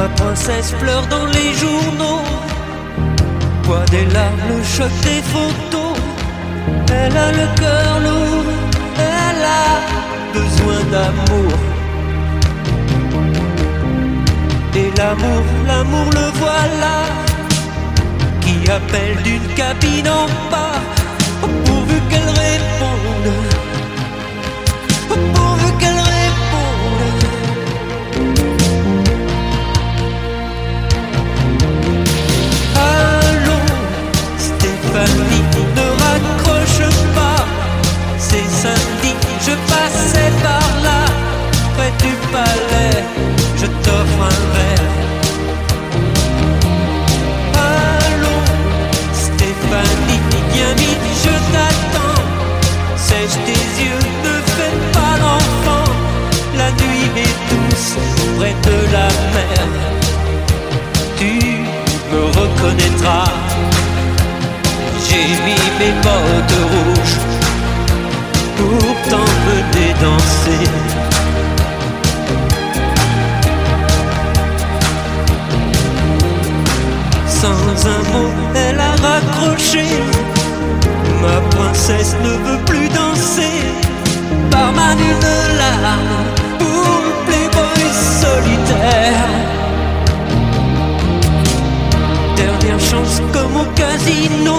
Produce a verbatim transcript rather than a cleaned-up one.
Ma princesse pleure dans les journaux, poids des larmes, le choc des photos. Elle a le cœur lourd, elle a besoin d'amour. Et l'amour, l'amour le voilà, qui appelle d'une cabine en bas, pourvu qu'elle réponde, pourvu qu'elle réponde. Stéphanie, ne raccroche pas, c'est samedi, je passais par là, près du palais, je t'offre un verre. Allô, Stéphanie, viens vite, je t'attends, sèche tes yeux, ne fais pas l'enfant, la nuit est douce, près de la mer, tu me reconnaîtras. J'ai mis mes bottes rouges pour t'emmener danser. Sans un mot, elle a raccroché. Ma princesse ne veut plus danser. Barman une larme pour le playboy solitaire. Dernière chance comme au casino.